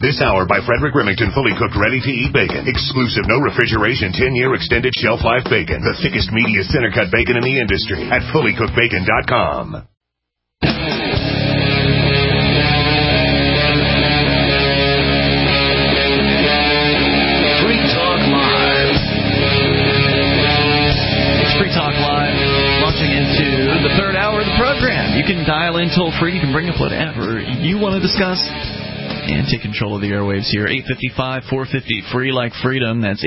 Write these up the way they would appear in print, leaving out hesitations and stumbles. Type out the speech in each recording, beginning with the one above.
This hour by Frederick Remington, fully cooked, ready-to-eat bacon. Exclusive, no refrigeration, 10-year extended shelf life bacon. The thickest, meatiest, center-cut bacon in the industry at fullycookedbacon.com. Program. You can dial in toll-free. You can bring up whatever you want to discuss and take control of the airwaves here. 855-450-FREE like freedom. That's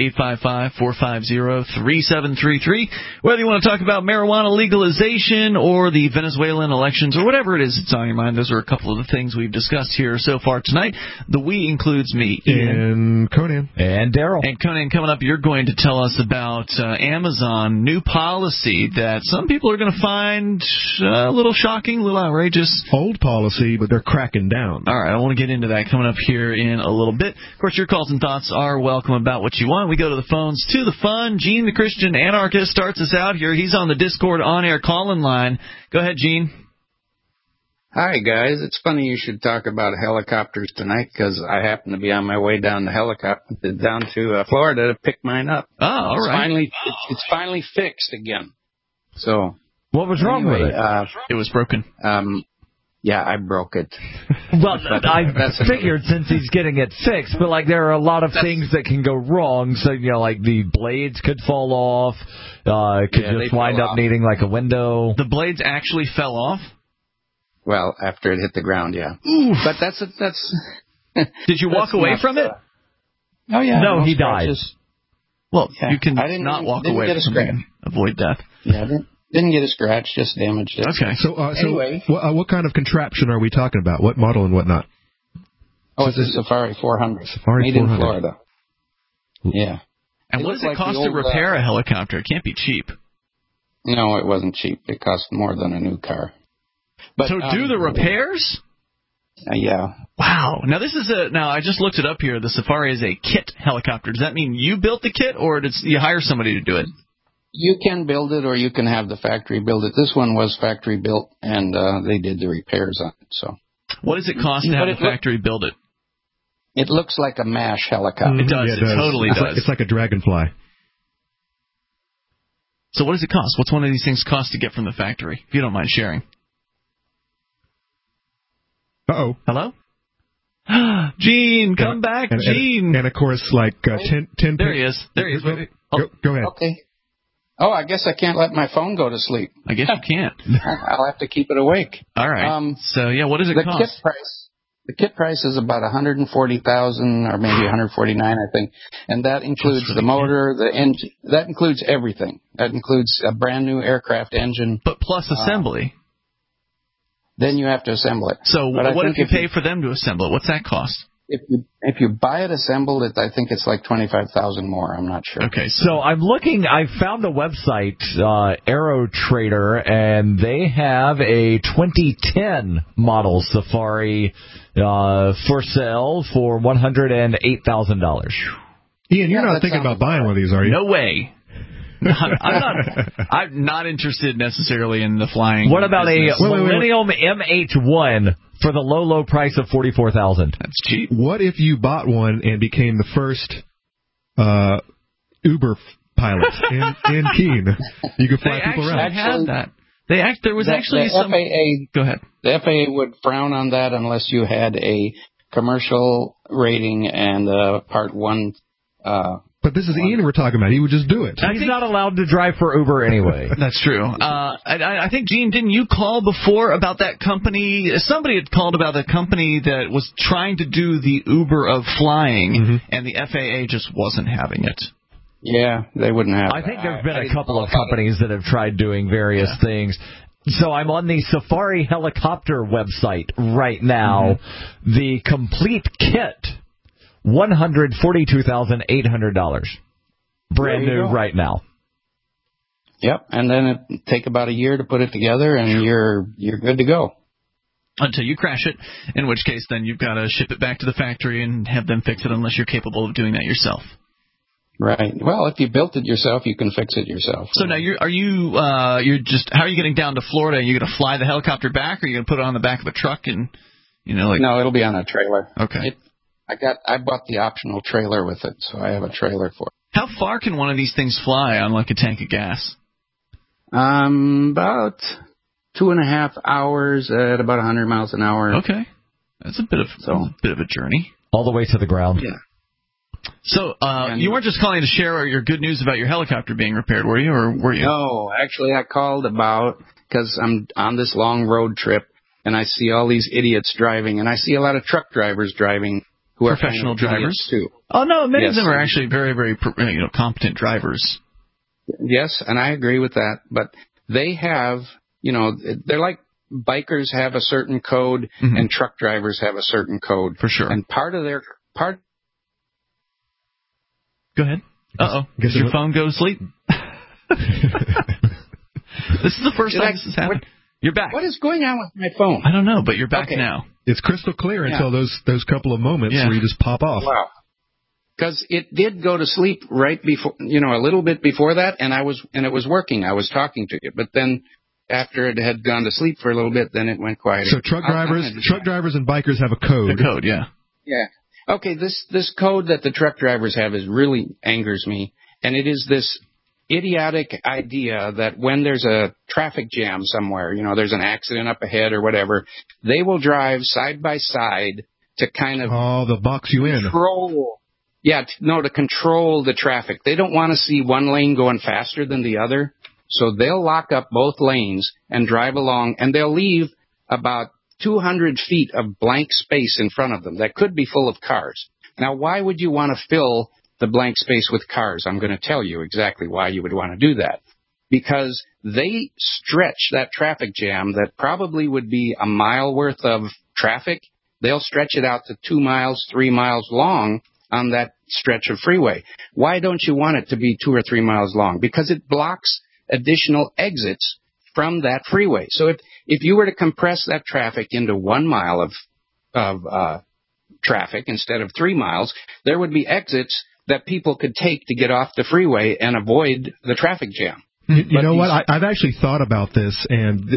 855-450-3733. Whether you want to talk about marijuana legalization or the Venezuelan elections or whatever it is that's on your mind, those are a couple of the things we've discussed here so far tonight. The we includes me, Ian. And Conan. And Daryl. And Conan, coming up, you're going to tell us about Amazon new policy that some people are going to find a little shocking, a little outrageous. Old policy, but they're cracking down. All right, I want to get into that coming up here in a little bit. Of course, your calls and thoughts are welcome about what you want. We go to the phones, to the fun. Gene, the Christian anarchist, starts us out here. He's on the Discord on-air call-in line. Go ahead, Gene. Hi, guys. It's funny you should talk about helicopters tonight because I happen to be on my way down to Florida to pick mine up. Oh, all right. It's finally fixed again. So what was wrong with it? It was broken. Yeah, I broke it. Well, I figured since he's getting it fixed, but like there are a lot of things that can go wrong. So like the blades could fall off. Could just wind up needing like a window. The blades actually fell off. Well, after it hit the ground, yeah. Oof. But that's. Did you walk away from it? Oh yeah. No, he died. Well, yeah. You can not walk away from it and avoid death. Yeah, didn't get a scratch, just damaged it. Okay. So anyway, what kind of contraption are we talking about? What model and whatnot? Oh, it's a Safari 400. Safari made 400. In Florida. Yeah. And what does it cost to repair a helicopter? It can't be cheap. No, it wasn't cheap. It cost more than a new car. But, so do the repairs? Yeah. Wow. Now this is now I just looked it up here. The Safari is a kit helicopter. Does that mean you built the kit or did you hire somebody to do it? You can build it or you can have the factory build it. This one was factory built and they did the repairs on it. So what does it cost to have the factory build it? It looks like a MASH helicopter. It does. Yeah, it totally does. It's like a Dragonfly. So what does it cost? What's one of these things cost to get from the factory? If you don't mind sharing. Uh-oh. Hello? Gene, come back, Gene. And of course, like 10 There he is. There he is. Go ahead. Okay. Oh, I guess I can't let my phone go to sleep. I guess you can't. I'll have to keep it awake. All right. So, yeah, what does it cost? The kit price is about $140,000 or maybe $149,000, I think. And that includes the motor, the engine. That includes everything. That includes a brand new aircraft engine. But plus assembly. Then you have to assemble it. So what if you pay for them to assemble it? What's that cost? If you buy it assembled, I think it's like $25,000 more. I'm not sure. Okay. So I'm looking. I found a website, AeroTrader, and they have a 2010 model Safari for sale for $108,000. Ian, you're not thinking about buying one of these, are you? No way. I'm not interested necessarily in the flying. What about business. Millennium MH1 for the low price of $44,000? That's cheap. What if you bought one and became the first Uber pilot in Keene? You could fly people around. They actually had that. There was actually some. FAA, go ahead. The FAA would frown on that unless you had a commercial rating and Part 1. But this is Ian we're talking about. He would just do it. He's not allowed to drive for Uber anyway. That's true. I think, Gene, didn't you call before about that company? Somebody had called about the company that was trying to do the Uber of flying, and the FAA just wasn't having it. Yeah, they wouldn't have. I think there's been a couple of companies that have tried doing various things. So I'm on the Safari helicopter website right now. The complete kit. $142,800. Brand new right now. Yep, and then it take about a year to put it together, and you're good to go. Until you crash it, in which case then you've got to ship it back to the factory and have them fix it unless you're capable of doing that yourself. Right. Well, if you built it yourself, you can fix it yourself. So now how are you getting down to Florida? Are you going to fly the helicopter back, or are you going to put it on the back of a truck and, No, it'll be on a trailer. Okay. I bought the optional trailer with it, so I have a trailer for it. How far can one of these things fly on like a tank of gas? About 2.5 hours at about 100 miles an hour. Okay, that's a bit of a journey. All the way to the ground. Yeah. So you weren't just calling to share your good news about your helicopter being repaired, were you? Or were you? No, actually I called because I'm on this long road trip, and I see all these idiots driving, and I see a lot of truck drivers driving who are professional drivers too. Oh no, many of them are actually very, very competent drivers. Yes, and I agree with that. But they have, they're like bikers have a certain code, and truck drivers have a certain code. For sure. And part. Go ahead. Uh-oh. Did your phone go to sleep? This is the first time this has happened. You're back. What is going on with my phone? I don't know, but you're back now. It's crystal clear until those couple of moments where you just pop off. Wow. Because it did go to sleep right before, a little bit before that, and it was working. I was talking to you, but then after it had gone to sleep for a little bit, then it went quiet. So truck drivers and bikers have a code. A code, yeah. Yeah. Okay, this code that the truck drivers have really angers me, and it is this idiotic idea that when there's a traffic jam somewhere, there's an accident up ahead or whatever, they will drive side by side to kind of they'll box you in. To control the traffic. They don't want to see one lane going faster than the other, so they'll lock up both lanes and drive along, and they'll leave about 200 feet of blank space in front of them that could be full of cars. Now, why would you want to fill the blank space with cars? I'm going to tell you exactly why you would want to do that. Because they stretch that traffic jam that probably would be a mile worth of traffic. They'll stretch it out to 2 miles, 3 miles long on that stretch of freeway. Why don't you want it to be 2 or 3 miles long? Because it blocks additional exits from that freeway. So if you were to compress that traffic into 1 mile of traffic instead of 3 miles, there would be exits that people could take to get off the freeway and avoid the traffic jam. You know what? I've actually thought about this, and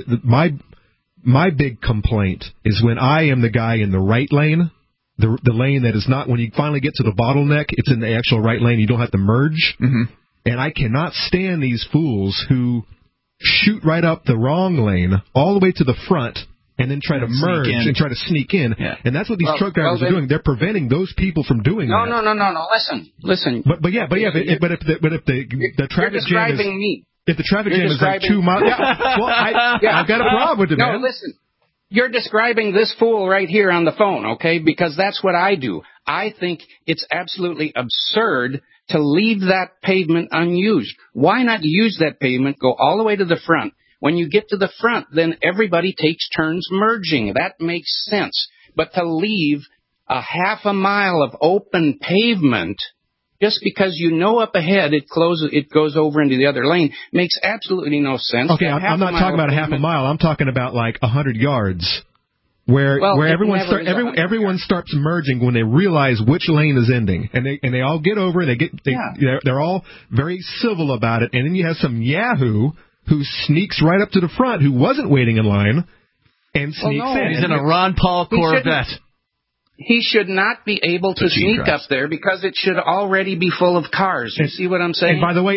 my big complaint is when I am the guy in the right lane, the lane that is not, when you finally get to the bottleneck, it's in the actual right lane. You don't have to merge. Mm-hmm. And I cannot stand these fools who shoot right up the wrong lane all the way to the front and then try to merge and try to sneak in. Yeah. And that's what these truck drivers are doing. They're preventing those people from doing that. No. Listen. But if the traffic jam is... me. If the traffic jam is like 2 miles... I've got a problem with it, man. No, listen. You're describing this fool right here on the phone, okay? Because that's what I do. I think it's absolutely absurd to leave that pavement unused. Why not use that pavement, go all the way to the front? When you get to the front, then everybody takes turns merging. That makes sense. But to leave a half a mile of open pavement just because up ahead it goes over into the other lane makes absolutely no sense. Okay, I'm not talking about a half a mile. I'm talking about like 100 yards. Where everyone starts merging when they realize which lane is ending, and they all get over, and they're all very civil about it, and then you have some yahoo who sneaks right up to the front who wasn't waiting in line and sneaks in. He's in a Ron Paul Corvette. He should not be able to sneak up there because it should already be full of cars. You see what I'm saying? And by the way,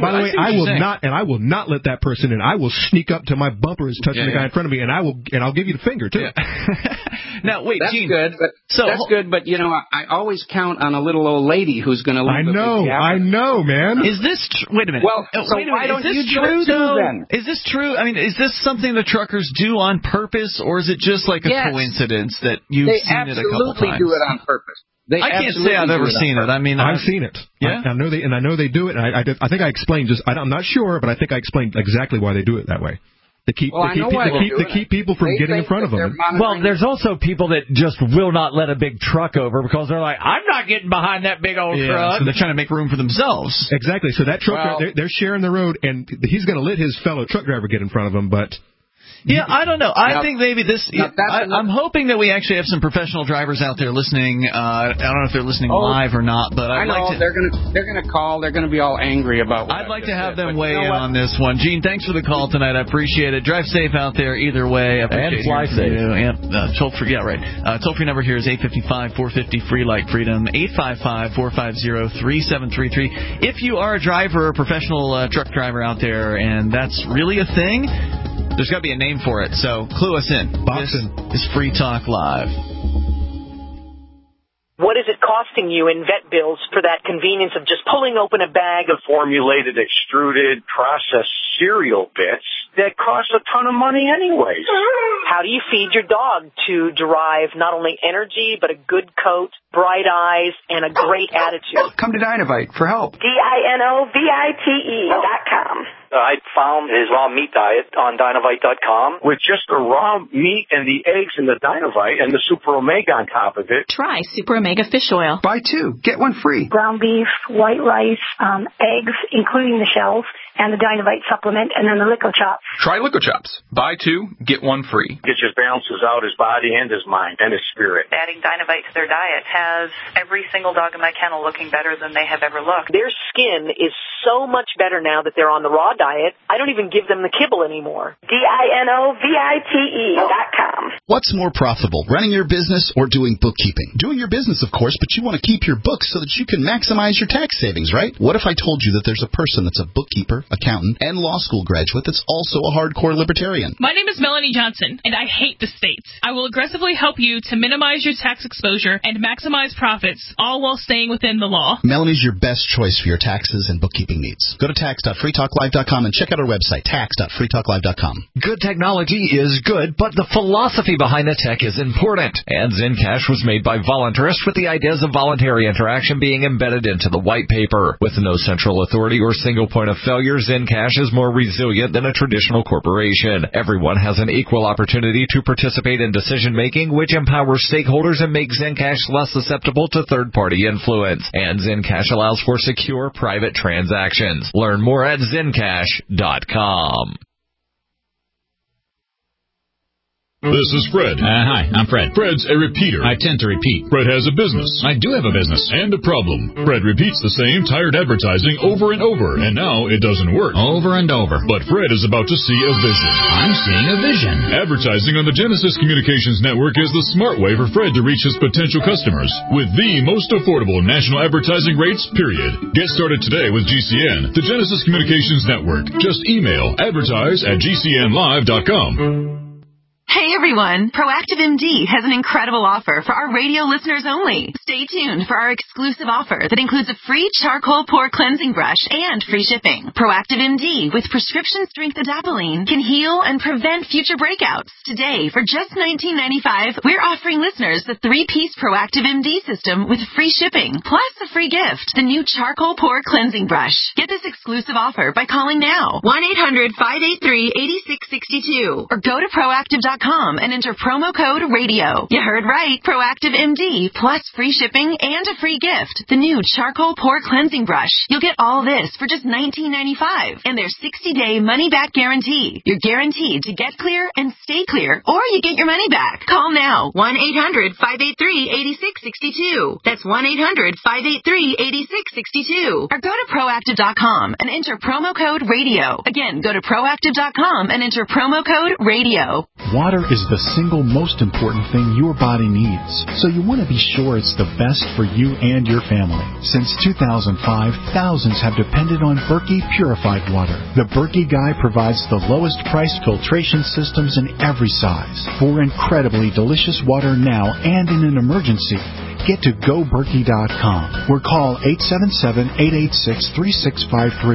I will not let that person in. I will sneak up to my bumper is touching the guy in front of me, and I'll give you the finger too. Yeah. Now wait, that's Gene, good. That's good, but I always count on a little old lady who's going to leave. I know, man. Is this wait a minute? Well, so why don't you do it too then? Is this true? I mean, is this something the truckers do on purpose, or is it just like a coincidence that you've seen it a couple times? Do it on purpose. I can't say I've ever seen it. I mean, I've seen it. Yeah, I know they do it. And I think I explained. I'm not sure, but I think I explained exactly why they do it that way. To keep people from getting in front of them. Well, there's also people that just will not let a big truck over because they're like, I'm not getting behind that big old truck. So they're trying to make room for themselves. Exactly. So that truck, they're sharing the road, and he's going to let his fellow truck driver get in front of him, but. Yeah, I don't know. I think maybe this. I'm hoping that we actually have some professional drivers out there listening. I don't know if they're listening live or not, but I know they're gonna call. They're gonna be all angry about. I'd like to have them weigh in on this one. Gene, thanks for the call tonight. I appreciate it. Drive safe out there either way. And fly safe. Toll free. Yeah, right. Toll free number here is 855-450 free like freedom. 855-450-3733. If you are a driver, a professional truck driver out there, and that's really a thing. There's got to be a name for it, so clue us in. This is Free Talk Live. What is it costing you in vet bills for that convenience of just pulling open a bag of formulated, extruded, processed cereal bits that cost a ton of money anyways? How do you feed your dog to derive not only energy, but a good coat, bright eyes, and a great attitude? Come to Dinovite for help. DINOVITE.com. I found his raw meat diet on Dinovite.com. With just the raw meat and the eggs and the Dinovite and the Super Omega on top of it. Try Super Omega fish oil. Buy 2, get 1 free. Ground beef, white rice, eggs, including the shells, and the Dinovite supplement, and then the Lico Chops. Try Lico Chops. Buy 2, get 1 free. It just balances out his body and his mind and his spirit. Adding Dinovite to their diet has every single dog in my kennel looking better than they have ever looked. Their skin is so much better now that they're on the raw diet. I don't even give them the kibble anymore. DINOVITE.com. What's more profitable, running your business or doing bookkeeping? Doing your business, of course, but you want to keep your books so that you can maximize your tax savings, right? What if I told you that there's a person that's a bookkeeper, accountant, and law school graduate that's also a hardcore libertarian? My name is Melanie Johnson, and I hate the state. I will aggressively help you to minimize your tax exposure and maximize profits, all while staying within the law. Melanie's your best choice for your taxes and bookkeeping needs. Go to tax.freetalklive.com and check out our website, tax.freetalklive.com. Good technology is good, but the philosophy behind the tech is important. And Zencash was made by voluntarists with the ideas of voluntary interaction being embedded into the white paper. With no central authority or single point of failure, Zencash is more resilient than a traditional corporation. Everyone has an equal opportunity to participate in decision-making, which empowers stakeholders and makes Zencash less susceptible to third-party influence. And Zencash allows for secure private transactions. Learn more at Zencash.com. This is Fred. Hi, I'm Fred. Fred's a repeater. I tend to repeat. Fred has a business. I do have a business. And a problem. Fred repeats the same tired advertising over and over, and now it doesn't work. Over and over. But Fred is about to see a vision. I'm seeing a vision. Advertising on the Genesis Communications Network is the smart way for Fred to reach his potential customers with the most affordable national advertising rates, period. Get started today with GCN, the Genesis Communications Network. Just email advertise@gcnlive.com. Hey everyone, Proactive MD has an incredible offer for our radio listeners only. Stay tuned for our exclusive offer that includes a free charcoal pore cleansing brush and free shipping. Proactive MD with prescription strength adapalene can heal and prevent future breakouts. Today, for just $19.95, we're offering listeners the 3-piece Proactive MD system with free shipping, plus a free gift, the new charcoal pore cleansing brush. Get this exclusive offer by calling now, 1-800-583-8662, or go to proactive.com and enter promo code RADIO. You heard right. Proactive MD plus free shipping and a free gift. The new charcoal pore cleansing brush. You'll get all this for just $19.95 and their 60-day money-back guarantee. You're guaranteed to get clear and stay clear, or you get your money back. Call now. 1-800-583-8662. That's 1-800-583-8662. Or go to proactive.com and enter promo code RADIO. Again, go to proactive.com and enter promo code RADIO. Water is the single most important thing your body needs, so you want to be sure it's the best for you and your family. Since 2005, thousands have depended on Berkey purified water. The Berkey Guy provides the lowest price filtration systems in every size for incredibly delicious water now and in an emergency. Get to GoBerkey.com or call 877-886-3653.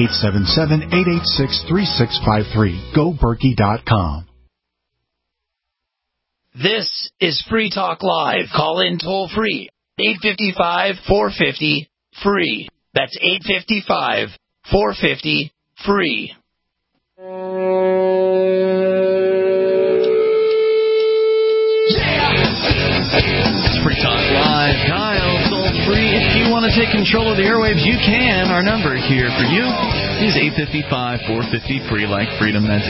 877-886-3653. GoBerkey.com. This is Free Talk Live. Call in toll free. 855-450-FREE. That's 855-450-FREE. Free Talk Live. Dial toll free if you want want to take control of the airwaves, you can. Our number here for you is 855-450-FREE, like freedom. That's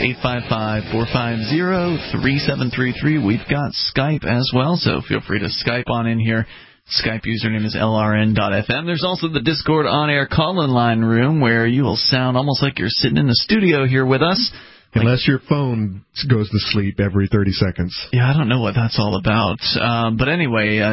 855-450-3733. We've got Skype as well, so feel free to Skype on in here. Skype username is LRN.FM. There's also the Discord on-air call-in line room where you will sound almost like you're sitting in the studio here with us. Unless your phone goes to sleep every 30 seconds. Yeah, I don't know what that's all about. But anyway,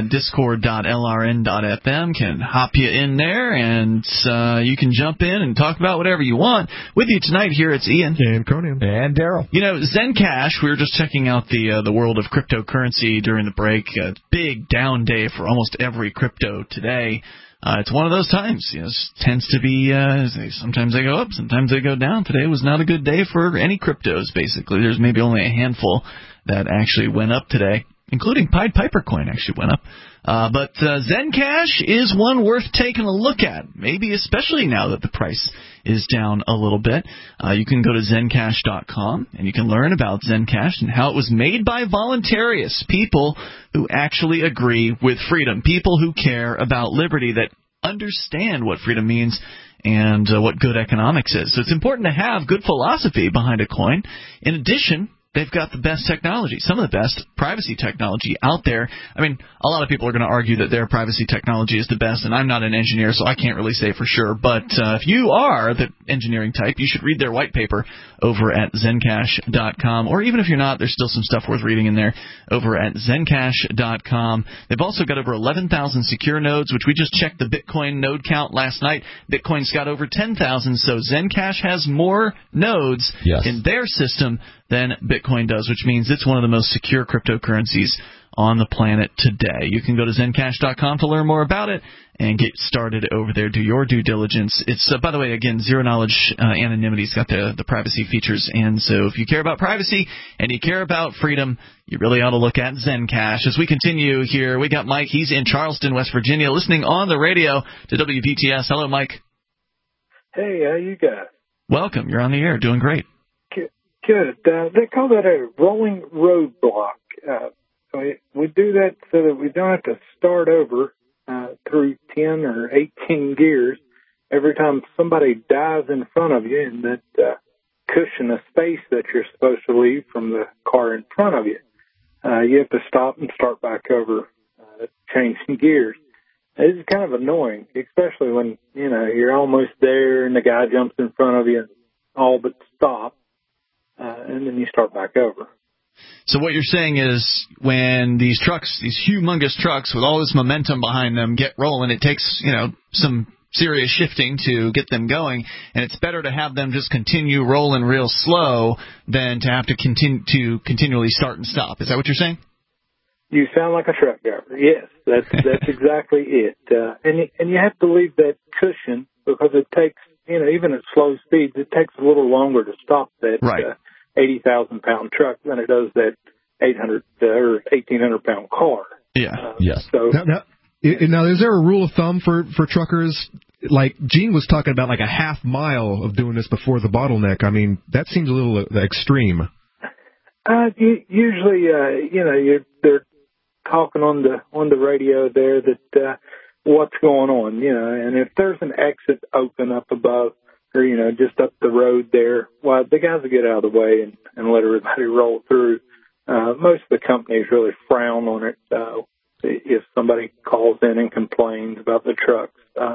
discord.lrn.fm can hop you in there, and you can jump in and talk about whatever you want. With you tonight here, it's Ian. And Conan. And Daryl. You know, Zencash, we were just checking out the world of cryptocurrency during the break. Big down day for almost every crypto today. It's one of those times. You know, it tends to be, sometimes they go up, sometimes they go down. Today was not a good day for any cryptos, basically. There's maybe only a handful that actually went up today, including Pied Piper coin actually went up. But Zencash is one worth taking a look at, maybe especially now that the price is down a little bit. You can go to Zencash.com, and you can learn about Zencash and how it was made by voluntarists, people who actually agree with freedom, people who care about liberty, that understand what freedom means and what good economics is. So it's important to have good philosophy behind a coin. In addition, they've got the best technology, some of the best privacy technology out there. I mean, a lot of people are going to argue that their privacy technology is the best, and I'm not an engineer, so I can't really say for sure. But if you are the engineering type, you should read their white paper over at Zencash.com. Or even if you're not, there's still some stuff worth reading in there over at Zencash.com. They've also got over 11,000 secure nodes, which we just checked the Bitcoin node count last night. Bitcoin's got over 10,000, so Zencash has more nodes in their system than Bitcoin does, which means it's one of the most secure cryptocurrencies on the planet today. You can go to Zencash.com to learn more about it and get started over there. Do your due diligence. It's, by the way, again, zero-knowledge anonymity's got the privacy features. And so if you care about privacy and you care about freedom, you really ought to look at Zencash. As we continue here, we got Mike. He's in Charleston, West Virginia, listening on the radio to WPTS. Hello, Mike. Hey, how you guys? Welcome. You're on the air. Doing great. Good. They call that a rolling roadblock. So we do that so that we don't have to start over through 10 or 18 gears every time somebody dives in front of you in that cushion of space that you're supposed to leave from the car in front of you. You have to stop and start back over, changing gears. It's kind of annoying, especially when, you know, you're almost there and the guy jumps in front of you and all but stop. And then you start back over. So what you're saying is when these trucks, these humongous trucks with all this momentum behind them get rolling, it takes, you know, some serious shifting to get them going, and it's better to have them just continue rolling real slow than to have to continually start and stop. Is that what you're saying? You sound like a truck driver. Yes, that's exactly it. And you have to leave that cushion because it takes, you know, even at slow speeds, it takes a little longer to stop that 80,000-pound truck than it does that 800 or 1,800-pound car. Yeah. Yes. So now, is there a rule of thumb for truckers? Like Gene was talking about, like a half mile of doing this before the bottleneck. I mean, that seems a little extreme. Usually, you know, they're talking on the radio there that what's going on, you know, and if there's an exit open up above or, you know, just up the road there, well, the guys will get out of the way and let everybody roll through. Most of the companies really frown on it if somebody calls in and complains about the trucks.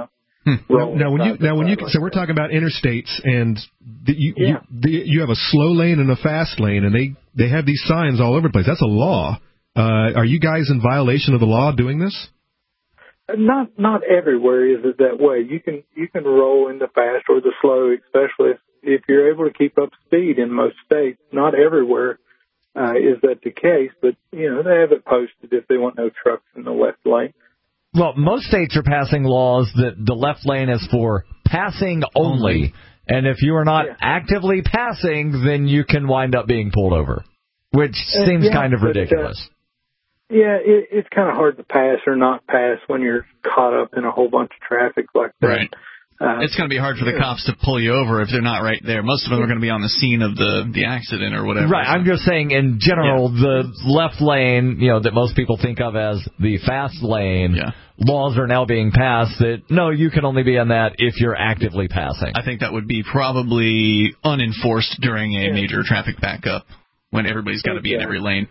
So we're talking about interstates, and you have a slow lane and a fast lane, and they have these signs all over the place. That's a law. Are you guys in violation of the law doing this? Not everywhere is it that way. You can roll in the fast or the slow, especially if you're able to keep up speed in most states. Not everywhere is that the case, but you know they have it posted if they want no trucks in the left lane. Well, most states are passing laws that the left lane is for passing only, and if you are not actively passing, then you can wind up being pulled over, which seems kind of ridiculous. It's kind of hard to pass or not pass when you're caught up in a whole bunch of traffic like that. Right. It's going to be hard for the cops to pull you over if they're not right there. Most of them are going to be on the scene of the accident or whatever. Right. I'm just saying, in general, the left lane, that most people think of as the fast lane, laws are now being passed that, no, you can only be on that if you're actively passing. I think that would be probably unenforced during a major traffic backup when everybody's got to be in every lane.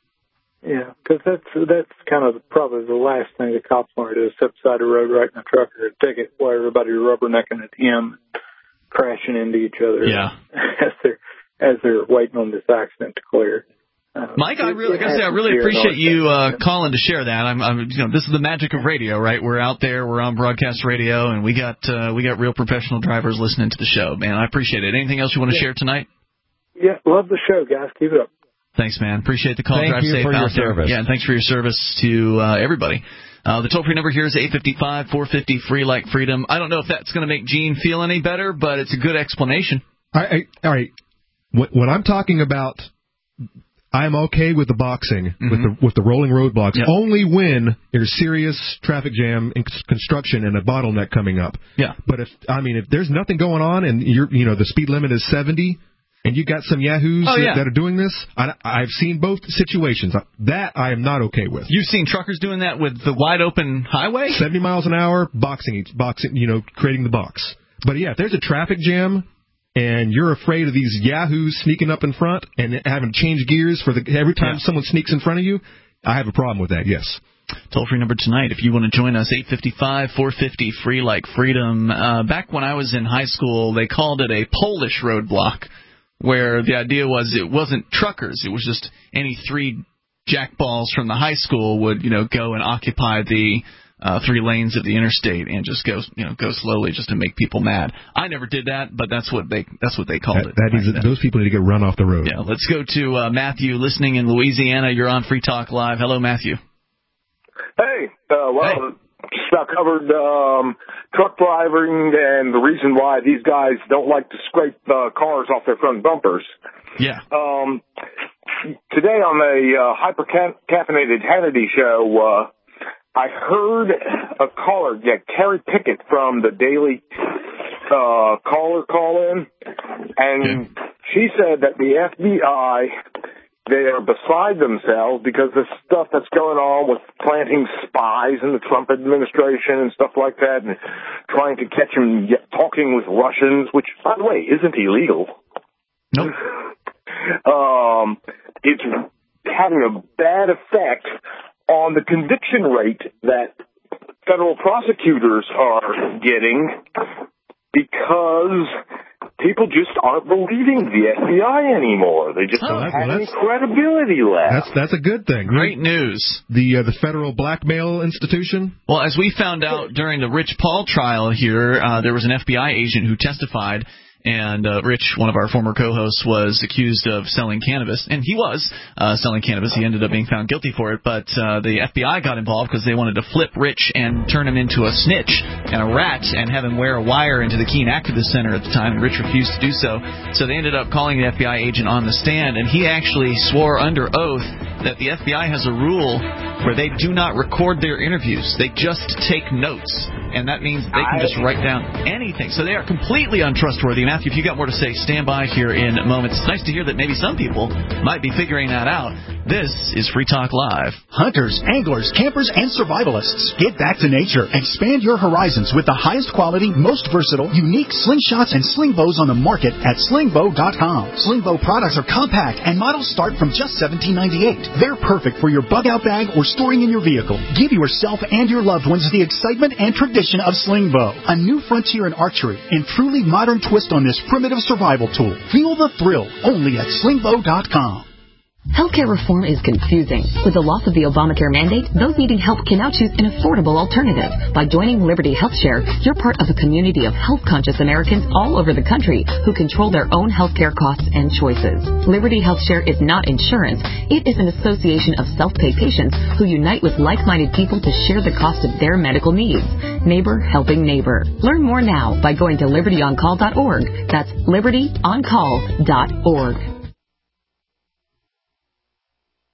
Yeah, because that's kind of probably the last thing the cops want to do is step beside the road, writing a truck or a ticket while everybody's rubbernecking at him, crashing into each other. Yeah. as they're waiting on this accident to clear. Mike, I really appreciate you calling to share that. This is the magic of radio, right? We're out there, we're on broadcast radio, and we got real professional drivers listening to the show. Man, I appreciate it. Anything else you want to share tonight? Yeah, love the show, guys. Keep it up. Thanks, man. Appreciate the call. Thank Drive you safe for out your there. service. Yeah, and thanks for your service to everybody. The toll-free number here is 855-450-FREE like freedom. I don't know if that's going to make Gene feel any better, but it's a good explanation. All right. When I'm talking about, I'm okay with the boxing, with the rolling roadblocks, only when there's serious traffic jam and construction and a bottleneck coming up. Yeah. But if there's nothing going on and the speed limit is 70. And you got some yahoos that are doing this. I've seen both situations. That I am not okay with. You've seen truckers doing that with the wide open highway? 70 miles an hour, boxing, creating the box. But yeah, if there's a traffic jam and you're afraid of these yahoos sneaking up in front and having to change gears every time someone sneaks in front of you, I have a problem with that, yes. Toll-free number tonight, if you want to join us, 855-450-FREE like freedom. Back when I was in high school, they called it a Polish roadblock, where the idea was it wasn't truckers. It was just any three jackballs from the high school would, go and occupy the 3 lanes of the interstate and just go slowly just to make people mad. I never did that, but that's what they called it. Those people need to get run off the road. Yeah, let's go to Matthew listening in Louisiana. You're on Free Talk Live. Hello, Matthew. Hey, just about covered truck driving and the reason why these guys don't like to scrape cars off their front bumpers. Yeah. Today on the hyper-caffeinated Hannity show, I heard a caller, Terry Pickett from the Daily Caller call in, and she said that the FBI, they are beside themselves because the stuff that's going on with planting spies in the Trump administration and stuff like that, and trying to catch him talking with Russians, which, by the way, isn't illegal. Nope. It's having a bad effect on the conviction rate that federal prosecutors are getting because people just aren't believing the FBI anymore. They just don't have any credibility left. That's a good thing. Great news. The federal blackmail institution? Well, as we found out during the Rich Paul trial here, there was an FBI agent who testified, and Rich, one of our former co-hosts, was accused of selling cannabis. And he was selling cannabis. He ended up being found guilty for it. But the FBI got involved because they wanted to flip Rich and turn him into a snitch and a rat and have him wear a wire into the Keene Activist Center at the time. And Rich refused to do so. So they ended up calling the FBI agent on the stand. And he actually swore under oath that the FBI has a rule where they do not record their interviews. They just take notes. And that means they can just write down anything. So they are completely untrustworthy. Matthew, if you got more to say, stand by here in moments. It's nice to hear that maybe some people might be figuring that out. This is Free Talk Live. Hunters, anglers, campers, and survivalists. Get back to nature. Expand your horizons with the highest quality, most versatile, unique slingshots and sling bows on the market at slingbow.com. Slingbow products are compact and models start from just $17.98. They're perfect for your bug-out bag or storing in your vehicle. Give yourself and your loved ones the excitement and tradition of Slingbow, a new frontier in archery and truly modern twist on this primitive survival tool. Feel the thrill only at slingbow.com. Healthcare reform is confusing. With the loss of the Obamacare mandate, those needing help can now choose an affordable alternative. By joining Liberty HealthShare, you're part of a community of health-conscious Americans all over the country who control their own healthcare costs and choices. Liberty HealthShare is not insurance. It is an association of self-pay patients who unite with like-minded people to share the cost of their medical needs. Neighbor helping neighbor. Learn more now by going to libertyoncall.org. That's libertyoncall.org.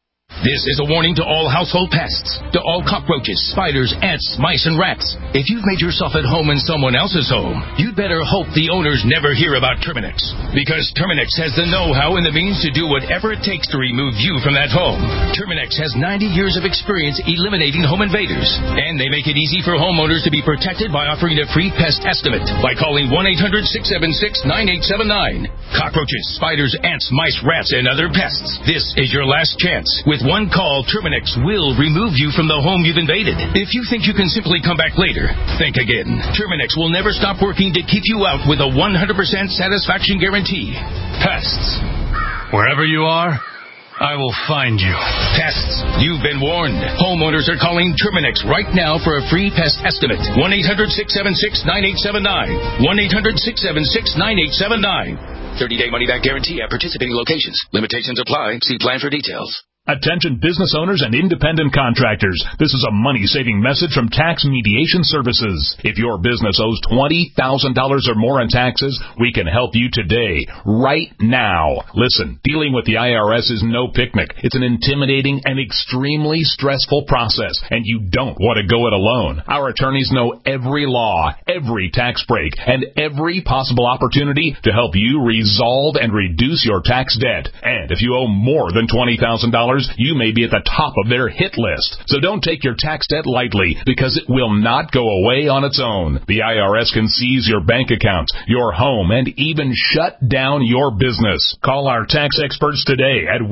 This is a warning to all household pests, to all cockroaches, spiders, ants, mice, and rats. If you've made yourself at home in someone else's home, you'd better hope the owners never hear about Terminix. Because Terminix has the know-how and the means to do whatever it takes to remove you from that home. Terminix has 90 years of experience eliminating home invaders. And they make it easy for homeowners to be protected by offering a free pest estimate by calling 1-800-676-9879. Cockroaches, spiders, ants, mice, rats, and other pests. This is your last chance. With one call, Terminix will remove you from the home you've invaded. If you think you can simply come back later, think again. Terminix will never stop working to keep you out with a 100% satisfaction guarantee. Pests. Wherever you are, I will find you. Pests, you've been warned. Homeowners are calling Terminix right now for a free pest estimate. 1-800-676-9879. 1-800-676-9879. 30-day money-back guarantee at participating locations. Limitations apply. See plan for details. Attention business owners and independent contractors. This is a money-saving message from Tax Mediation Services. If your business owes $20,000 or more in taxes, we can help you today, right now. Listen, dealing with the IRS is no picnic. It's an intimidating and extremely stressful process, and you don't want to go it alone. Our attorneys know every law, every tax break, and every possible opportunity to help you resolve and reduce your tax debt. And if you owe more than $20,000, you may be at the top of their hit list. So don't take your tax debt lightly, because it will not go away on its own. The IRS can seize your bank accounts, your home, and even shut down your business. Call our tax experts today at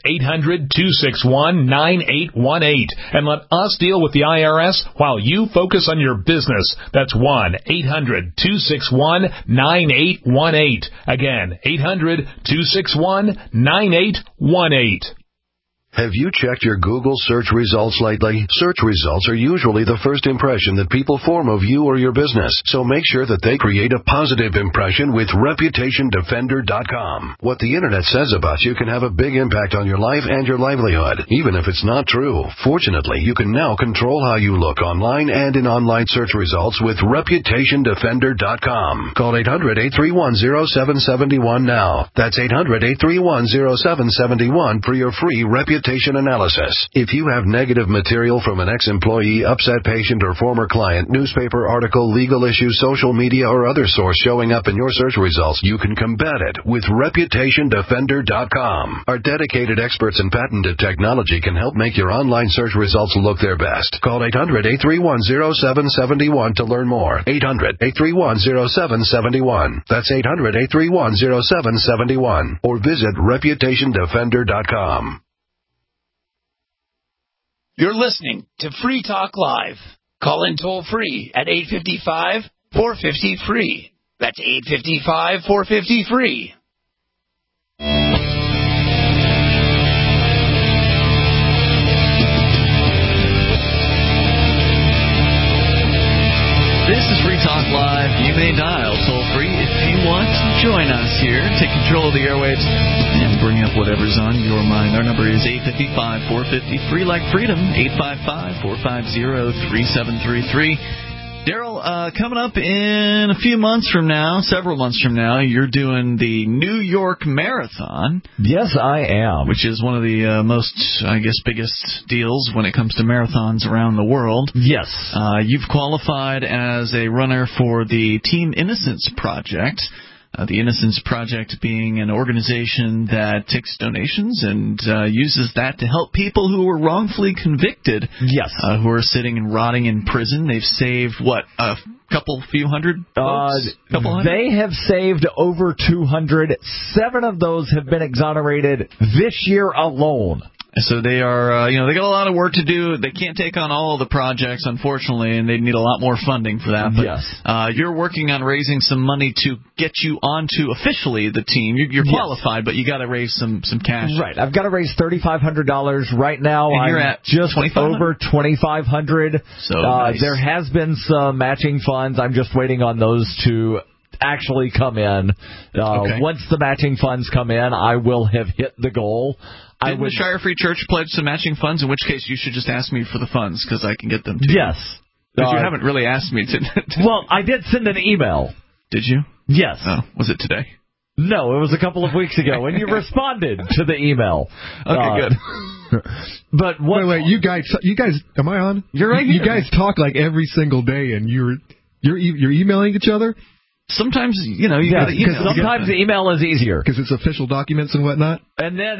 1-800-261-9818 and let us deal with the IRS while you focus on your business. That's 1-800-261-9818. Again, 800-261-9818. Have you checked your Google search results lately? Search results are usually the first impression that people form of you or your business, so make sure that they create a positive impression with ReputationDefender.com. What the Internet says about you can have a big impact on your life and your livelihood, even if it's not true. Fortunately, you can now control how you look online and in online search results with ReputationDefender.com. Call 800-831-0771 now. That's 800-831-0771 for your free reputation analysis. If you have negative material from an ex-employee, upset patient, or former client, newspaper article, legal issue, social media, or other source showing up in your search results, you can combat it with ReputationDefender.com. Our dedicated experts in patented technology can help make your online search results look their best. Call 800-831-0771 to learn more. 800-831-0771. That's 800-831-0771. Or visit ReputationDefender.com. You're listening to Free Talk Live. Call in toll-free at 855-450-FREE. That's 855-450-FREE. This is Free Talk Live. You may dial toll-free if you want to join us here. Take control of the airwaves and bring up whatever's on your mind. Our number is 855-450-FREE, like freedom, 855-450-3733. Daryl, coming up in a few months from now, several months from now, you're doing the New York Marathon. Yes, I am. Which is one of the most, I guess, biggest deals when it comes to marathons around the world. Yes. You've qualified as a runner for the Team Innocence Project. The Innocence Project being an organization that takes donations and uses that to help people who were wrongfully convicted. Yes. Who are sitting and rotting in prison. They've saved, what, a few hundred folks? They have saved over 200. 7 of those have been exonerated this year alone. So they are, they got a lot of work to do. They can't take on all of the projects, unfortunately, and they need a lot more funding for that. But, yes. You're working on raising some money to get you onto officially the team. You're qualified, but you got to raise some cash. Right. I've got to raise $3,500 right now. And you're at just over $2,500. So nice. There has been some matching funds. I'm just waiting on those to actually come in. Okay. Once the matching funds come in, I will have hit the goal. Didn't the Shire Free Church pledge some matching funds? In which case, you should just ask me for the funds because I can get them too. Yes. But you haven't really asked me to. Well, I did send an email. Did you? Yes. Oh, was it today? No, it was a couple of weeks ago, and you responded to the email. Okay, good. But wait, you guys, am I on? You're right. You guys talk like every single day, and you're emailing each other. Sometimes, you got to email. Sometimes email is easier because it's official documents and whatnot. And then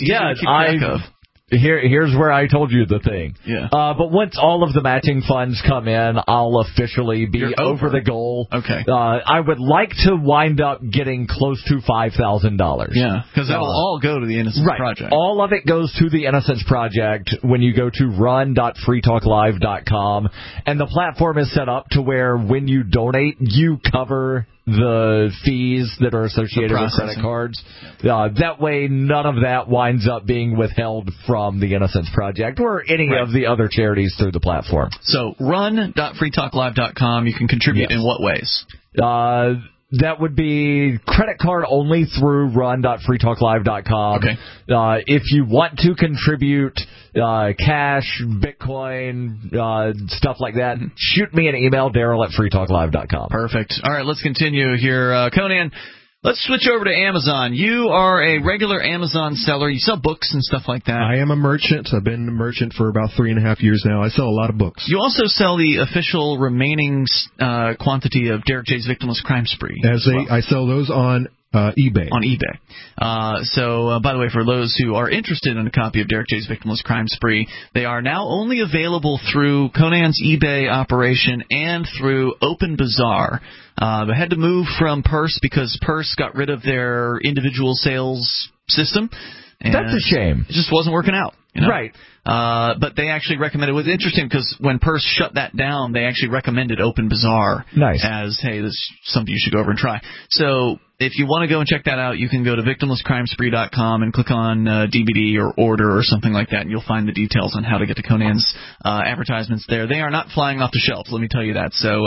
Here's where I told you the thing. Yeah. But once all of the matching funds come in, I'll officially be over the goal. Okay. I would like to wind up getting close to $5,000. Yeah, because that'll all go to the Innocence Project. All of it goes to the Innocence Project when you go to run.freetalklive.com, and the platform is set up to where when you donate, you cover the fees that are associated with credit cards. That way, none of that winds up being withheld from the Innocence Project or any of the other charities through the platform. So, run.freetalklive.com, you can contribute in what ways? That would be credit card only through run.freetalklive.com. Okay. If you want to contribute cash, Bitcoin, stuff like that, shoot me an email, Daryl@freetalklive.com. Perfect. All right, let's continue here. Conan, let's switch over to Amazon. You are a regular Amazon seller. You sell books and stuff like that. I am a merchant. I've been a merchant for about 3.5 years now. I sell a lot of books. You also sell the official remaining quantity of Derek J's Victimless Crime Spree. I sell those on eBay. On eBay. So, by the way, for those who are interested in a copy of Derek J's Victimless Crime Spree, they are now only available through Conan's eBay operation and through Open Bazaar. They had to move from Purse because Purse got rid of their individual sales system. And that's a shame. It just wasn't working out. Right. But they actually recommended, it was interesting because when Purse shut that down, they actually recommended Open Bazaar as, hey, this is something you should go over and try. So if you want to go and check that out, you can go to victimlesscrimespree.com and click on DVD or order or something like that, and you'll find the details on how to get to Conan's advertisements there. They are not flying off the shelf, let me tell you that. So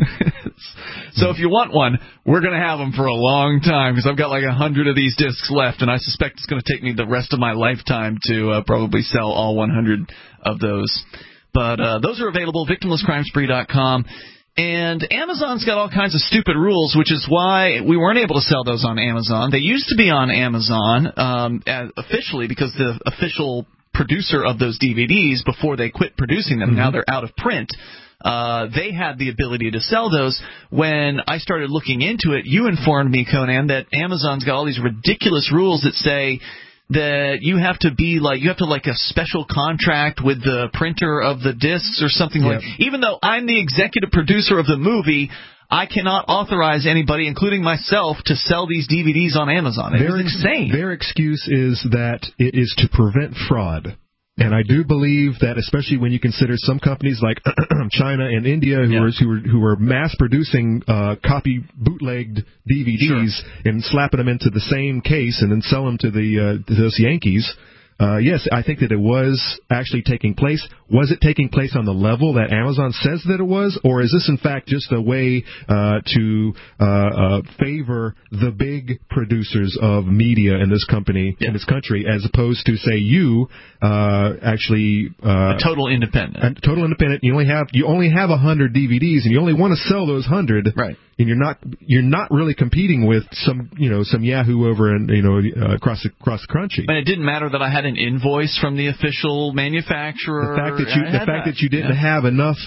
so if you want one, we're going to have them for a long time because I've got like 100 of these discs left, and I suspect it's going to take me the rest of my lifetime to probably sell all 100 of those. But those are available, victimlesscrimespree.com. And Amazon's got all kinds of stupid rules, which is why we weren't able to sell those on Amazon. They used to be on Amazon officially because the official producer of those DVDs, before they quit producing them, now they're out of print, they had the ability to sell those. When I started looking into it, you informed me, Conan, that Amazon's got all these ridiculous rules that say that you have to a special contract with the printer of the discs or something like. Even though I'm the executive producer of the movie, I cannot authorize anybody, including myself, to sell these DVDs on Amazon. It's insane. Their excuse is that it is to prevent fraud. And I do believe that, especially when you consider some companies like China and India who are mass producing copy bootlegged DVDs and slapping them into the same case and then sell them to those Yankees. Yes, I think that it was actually taking place. Was it taking place on the level that Amazon says that it was, or is this in fact just a way to favor the big producers of media in this country, as opposed to say you actually a total independent. You only have 100 DVDs, and you only want to sell those 100. Right. And you're not really competing with some Yahoo over across the country. And it didn't matter that I had an invoice from the official manufacturer. The fact that you didn't have enough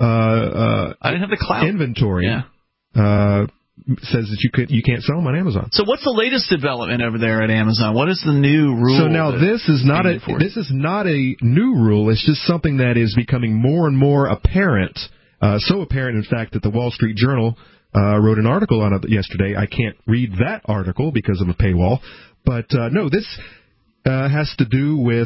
I didn't have the clout inventory says that you can't sell them on Amazon. So what's the latest development over there at Amazon? What is the new rule? So now this is not a new rule. It's just something that is becoming more and more apparent. So apparent, in fact, that the Wall Street Journal wrote an article on it yesterday. I can't read that article because of a paywall. But no, this has to do with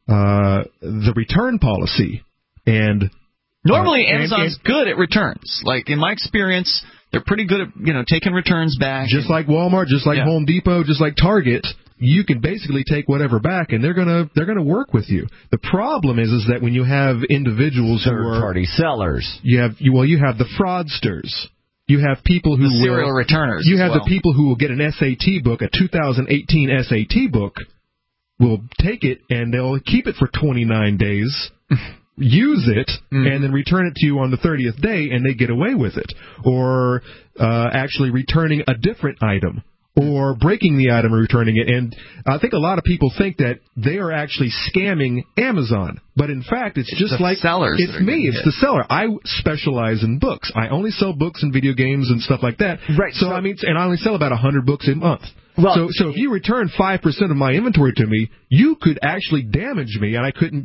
the return policy. And normally Amazon's good at returns. Like in my experience, they're pretty good at taking returns back. Just like Walmart, just like Home Depot, just like Target. You can basically take whatever back, and they're gonna work with you. The problem is that when you have individuals who are third-party sellers, you have the fraudsters. You have people who the serial returners. You have the people who will get an SAT book, a 2018 SAT book, will take it and they'll keep it for 29 days. Use it and then return it to you on the 30th day, and they get away with it. Or actually returning a different item. or breaking the item or returning it. And I think a lot of people think that they are actually scamming Amazon. But in fact, it's just like sellers. It's me. It's the seller. I specialize in books. I only sell books and video games and stuff like that. Right. So I mean, and I only sell about 100 books a month. Well, so if you return 5% of my inventory to me, you could actually damage me, and I couldn't.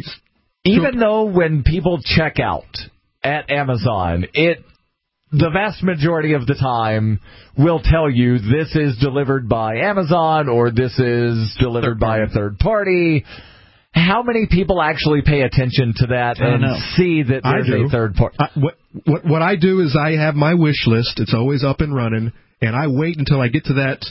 Even though when people check out at Amazon, the vast majority of the time will tell you this is delivered by Amazon or this is delivered by a third party. How many people actually pay attention to that and see that there's a third party? What I do is I have my wish list. It's always up and running, and I wait until I get to that.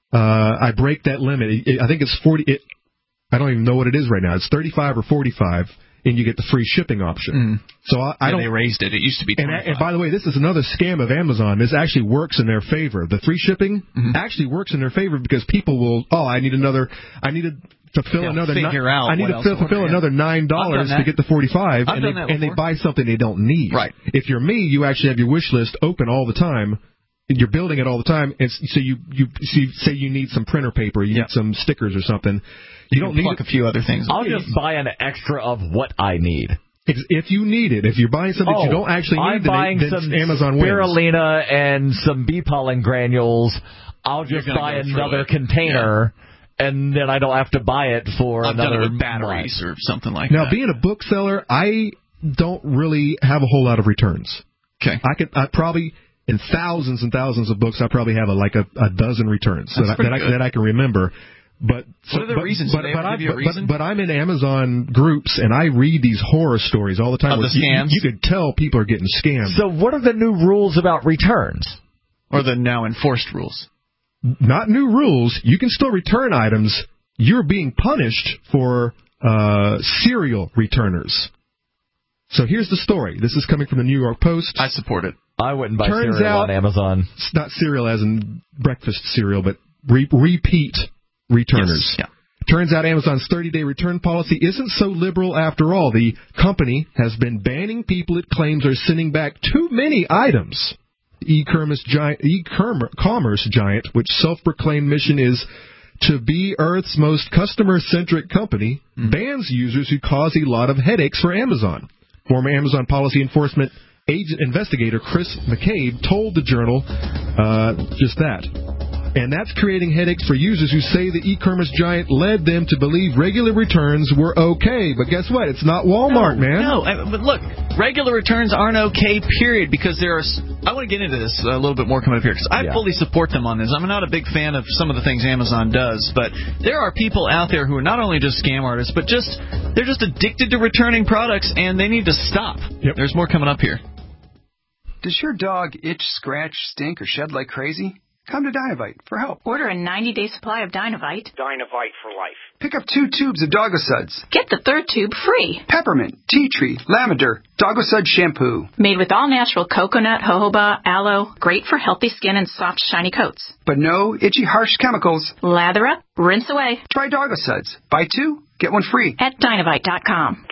I break that limit. I think it's 40. I don't even know what it is right now. It's 35 or 45. And you get the free shipping option. So I don't. They raised it. It used to be 25. And by the way, this is another scam of Amazon. This actually works in their favor. The free shipping actually works in their favor because people will. I need another. I need to fill another. I need to fulfill another $9 to get the 45, and they buy something they don't need. Right. If you're me, you actually have your wish list open all the time. You're building it all the time, and so you say you need some printer paper, you need some stickers or something. You don't need a few other things. I'll just buy an extra of what I need. If you need it, if you're buying something you don't actually need, then some Amazon wins. spirulina and some bee pollen granules. I'll just buy another container, and then I don't have to buy it for another batteries or something like that. Now, being a bookseller, I don't really have a whole lot of returns. Okay. I probably, in thousands and thousands of books, I probably have a dozen returns that I can remember. But what are the reasons? But I'm in Amazon groups and I read these horror stories all the time. Of the scams? You could tell people are getting scammed. So what are the new rules about returns? Or the now enforced rules? Not new rules. You can still return items. You're being punished for serial returners. So here's the story. This is coming from the New York Post. I support it. I wouldn't buy cereal on Amazon. It's not cereal as in breakfast cereal, but repeat returners. Yes. Yeah. Turns out Amazon's 30-day return policy isn't so liberal after all. The company has been banning people it claims are sending back too many items. The e-commerce giant, which self-proclaimed mission is to be Earth's most customer-centric company, bans users who cause a lot of headaches for Amazon. Former Amazon policy enforcement agent investigator Chris McCabe told the Journal just that. And that's creating headaches for users who say the e-commerce giant led them to believe regular returns were okay. But guess what? It's not Walmart, man. No, but look, regular returns aren't okay, period, because there are... I want to get into this a little bit more coming up here, because I fully support them on this. I'm not a big fan of some of the things Amazon does, but there are people out there who are not only just scam artists, but they're just addicted to returning products, and they need to stop. Yep. There's more coming up here. Does your dog itch, scratch, stink, or shed like crazy? Come to Dynovite for help. Order a 90-day supply of Dynovite. Dynovite for life. Pick up 2 tubes of Dogosuds. Get the 3rd tube free. Peppermint, tea tree, lavender, Dogosud shampoo. Made with all-natural coconut, jojoba, aloe. Great for healthy skin and soft, shiny coats. But no itchy, harsh chemicals. Lather up, rinse away. Try Dogosuds. Buy 2, get 1 free. At Dynovite.com.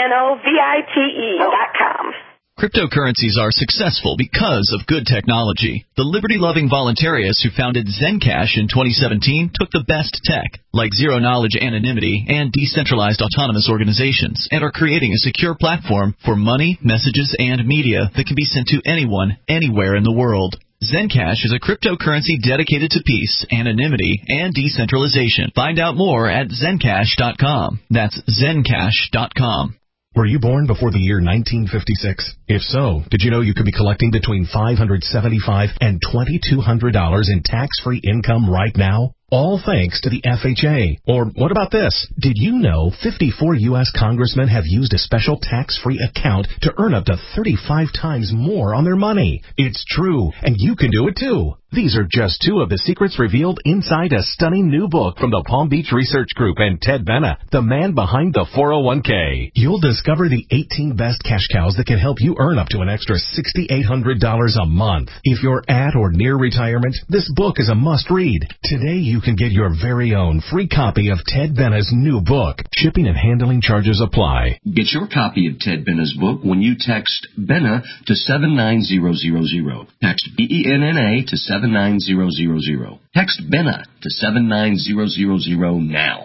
DINOVITE.com. Cryptocurrencies are successful because of good technology. The liberty-loving voluntarists who founded Zencash in 2017 took the best tech, like zero-knowledge anonymity and decentralized autonomous organizations, and are creating a secure platform for money, messages, and media that can be sent to anyone, anywhere in the world. Zencash is a cryptocurrency dedicated to peace, anonymity, and decentralization. Find out more at Zencash.com. That's Zencash.com. Were you born before the year 1956? If so, did you know you could be collecting between $575 and $2,200 in tax-free income right now? All thanks to the FHA. Or what about this? Did you know 54 U.S. congressmen have used a special tax-free account to earn up to 35 times more on their money? It's true, and you can do it too. These are just 2 of the secrets revealed inside a stunning new book from the Palm Beach Research Group and Ted Benna, the man behind the 401k. You'll discover the 18 best cash cows that can help you earn up to an extra $6,800 a month. If you're at or near retirement, this book is a must-read. Today you can get your very own free copy of Ted Benna's new book. Shipping and handling charges apply. Get your copy of Ted Benna's book when you text Benna to 79000. Text BENNA to 79000. 79000. Text BENA to 79000 now.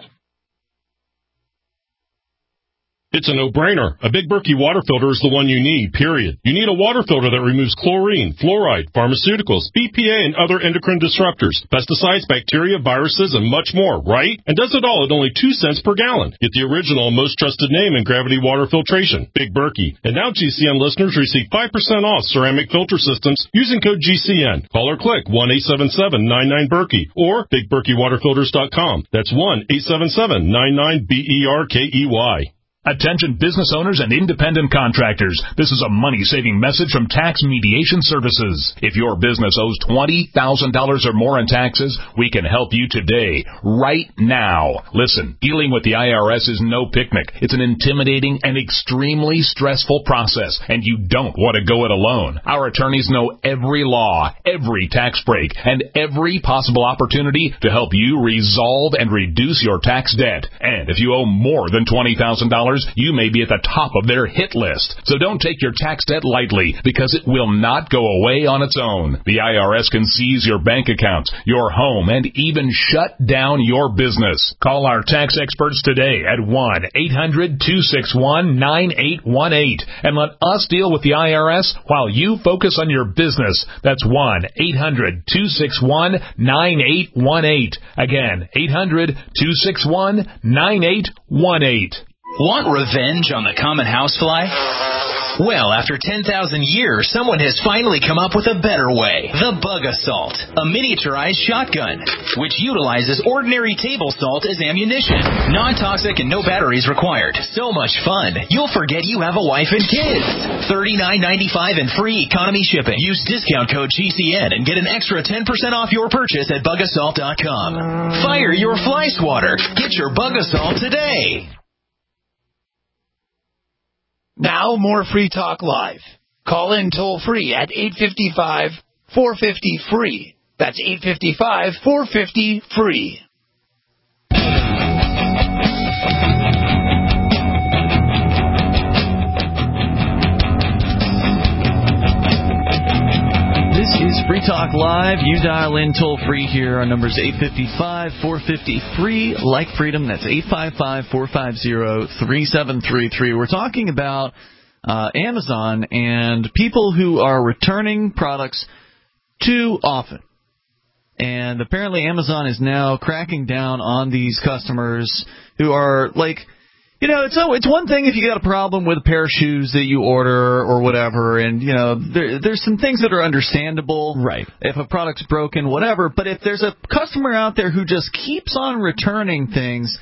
It's a no-brainer. A Big Berkey water filter is the one you need, period. You need a water filter that removes chlorine, fluoride, pharmaceuticals, BPA, and other endocrine disruptors, pesticides, bacteria, viruses, and much more, right? And does it all at only 2 cents per gallon. Get the original and most trusted name in gravity water filtration, Big Berkey. And now GCN listeners receive 5% off ceramic filter systems using code GCN. Call or click 1-877-99-BERKEY or BigBerkeyWaterFilters.com. That's 1-877-99-BERKEY. Attention business owners and independent contractors. This is a money-saving message from Tax Mediation Services. If your business owes $20,000 or more in taxes, we can help you today, right now. Listen, dealing with the IRS is no picnic. It's an intimidating and extremely stressful process, and you don't want to go it alone. Our attorneys know every law, every tax break, and every possible opportunity to help you resolve and reduce your tax debt. And if you owe more than $20,000, you may be at the top of their hit list. So don't take your tax debt lightly, because it will not go away on its own. The IRS can seize your bank accounts, your home, and even shut down your business. Call our tax experts today at 1-800-261-9818 and let us deal with the IRS while you focus on your business. That's 1-800-261-9818. Again, 800-261-9818. Want revenge on the common housefly? Well, after 10,000 years, someone has finally come up with a better way. The Bug Assault, a miniaturized shotgun, which utilizes ordinary table salt as ammunition. Non-toxic and no batteries required. So much fun, you'll forget you have a wife and kids. $39.95 and free economy shipping. Use discount code GCN and get an extra 10% off your purchase at bugassault.com. Fire your fly swatter. Get your Bug Assault today. Now, more Free Talk Live. Call in toll-free at 855-450-FREE. That's 855-450-FREE. This is Free Talk Live. You dial in toll-free here. Our number is 855-450-FREE. Like freedom, that's 855-450-3733. We're talking about Amazon and people who are returning products too often. And apparently Amazon is now cracking down on these customers who are like... You know, it's one thing if you got a problem with a pair of shoes that you order or whatever, and, you know, there's some things that are understandable. Right. If a product's broken, whatever. But if there's a customer out there who just keeps on returning things,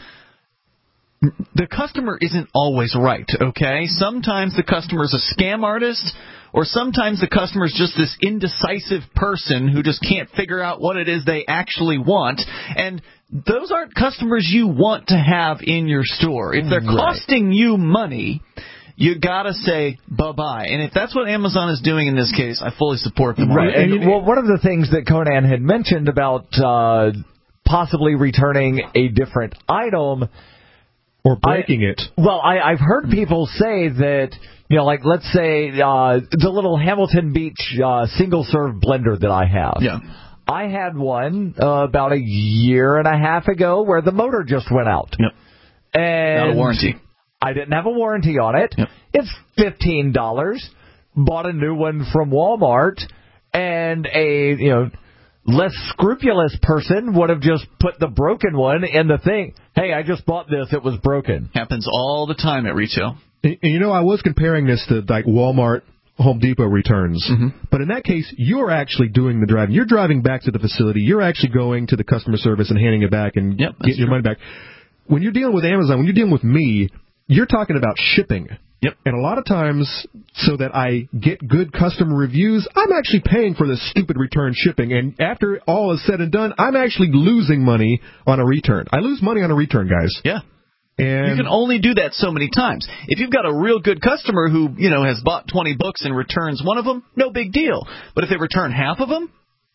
the customer isn't always right, okay? Sometimes the customer's a scam artist, or sometimes the customer's just this indecisive person who just can't figure out what it is they actually want. And those aren't customers you want to have in your store. If they're costing you money, you got to say bye-bye. And if that's what Amazon is doing in this case, I fully support them. Right. And, well, one of the things that Conan had mentioned about possibly returning a different item or breaking it. Well, I've heard people say that, you know, like let's say the little Hamilton Beach single-serve blender that I have. Yeah. I had one about a year and a half ago where the motor just went out. Yep. And not a warranty. I didn't have a warranty on it. Yep. It's $15. Bought a new one from Walmart, and a less scrupulous person would have just put the broken one in the thing. Hey, I just bought this. It was broken. Happens all the time at retail. And, you know, I was comparing this to like Walmart, Home Depot returns. Mm-hmm. But in that case, you're actually doing the driving. You're driving back to the facility. You're actually going to the customer service and handing it back and getting your money back. When you're dealing with Amazon, when you're dealing with me, you're talking about shipping. Yep. And a lot of times, so that I get good customer reviews, I'm actually paying for this stupid return shipping. And after all is said and done, I'm actually losing money on a return. I lose money on a return, guys. Yeah. And you can only do that so many times. If you've got a real good customer who, you know, has bought 20 books and returns one of them, no big deal. But if they return half of them,